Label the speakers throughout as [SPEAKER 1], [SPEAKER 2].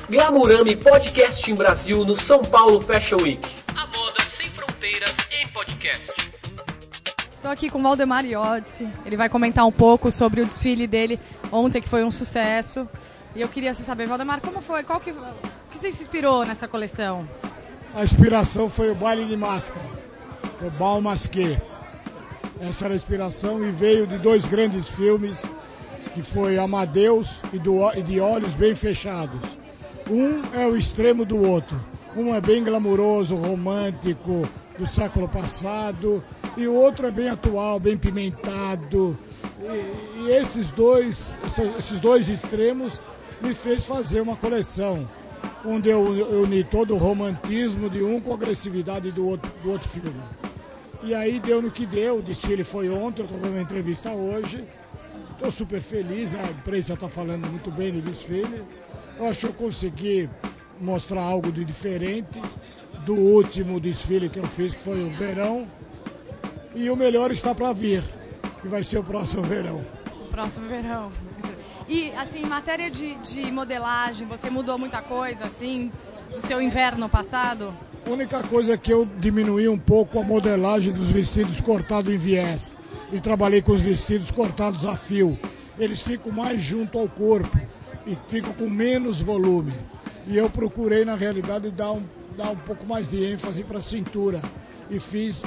[SPEAKER 1] Glamurama e Podcasting Brasil no São Paulo Fashion Week.
[SPEAKER 2] A moda sem fronteiras em podcast.
[SPEAKER 3] Estou aqui com o Waldemar Iodice. Ele vai comentar um pouco sobre o desfile dele ontem, que foi um sucesso. E eu queria saber, Waldemar, como foi? O que você se inspirou nessa coleção?
[SPEAKER 4] A inspiração foi o baile de máscara, o Bal Masqué. Essa era a inspiração e veio de dois grandes filmes, que foi Amadeus e de Olhos Bem Fechados. Um é o extremo do outro. Um é bem glamuroso, romântico, do século passado, e o outro é bem atual, bem pimentado. E esses dois extremos me fez fazer uma coleção, onde eu uni todo o romantismo de um com a agressividade do outro filme. E aí deu no que deu, o desfile foi ontem, eu estou dando uma entrevista hoje. Estou super feliz, a imprensa está falando muito bem do desfile. Eu acho que eu consegui mostrar algo de diferente do último desfile que eu fiz, que foi o verão. E o melhor está para vir, que vai ser o próximo verão.
[SPEAKER 3] O próximo verão. E, assim, em matéria de modelagem, você mudou muita coisa, assim, do seu inverno passado?
[SPEAKER 4] A única coisa é que eu diminuí um pouco a modelagem dos vestidos cortados em viés. E trabalhei com os vestidos cortados a fio. Eles ficam mais junto ao corpo e ficam com menos volume. E eu procurei, na realidade, dar um pouco mais de ênfase para a cintura. E fiz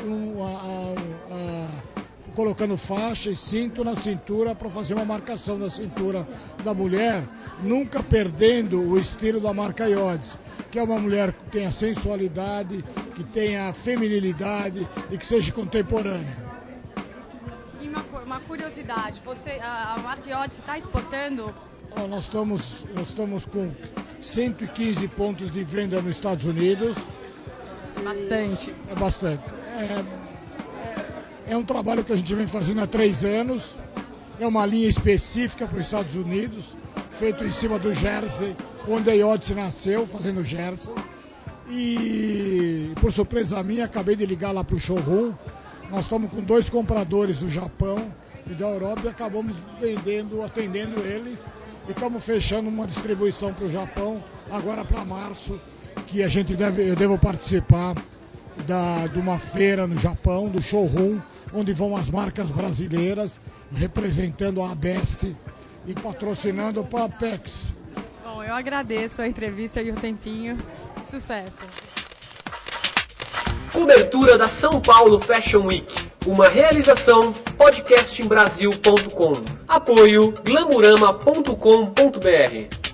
[SPEAKER 4] colocando faixa e cinto na cintura para fazer uma marcação da cintura da mulher, nunca perdendo o estilo da marca Iodice, que é uma mulher que tenha sensualidade, que tenha feminilidade e que seja contemporânea.
[SPEAKER 3] E uma curiosidade, a marca Iodice está exportando?
[SPEAKER 4] Nós estamos com 115 pontos de venda nos Estados Unidos.
[SPEAKER 3] Bastante.
[SPEAKER 4] É bastante. É um trabalho que a gente vem fazendo há 3 anos. É uma linha específica para os Estados Unidos, feito em cima do jersey, onde a Iodice nasceu, fazendo jersey. E, por surpresa minha, acabei de ligar lá para o showroom. Nós estamos com 2 compradores do Japão e da Europa e acabamos atendendo eles. E estamos fechando uma distribuição para o Japão, agora para março, que eu devo participar de uma feira no Japão, do showroom, onde vão as marcas brasileiras, representando a Best e patrocinando para a Pex.
[SPEAKER 3] Bom, eu agradeço a entrevista e o tempinho. Sucesso!
[SPEAKER 1] Cobertura da São Paulo Fashion Week. Uma realização podcastingbrasil.com. Apoio glamurama.com.br.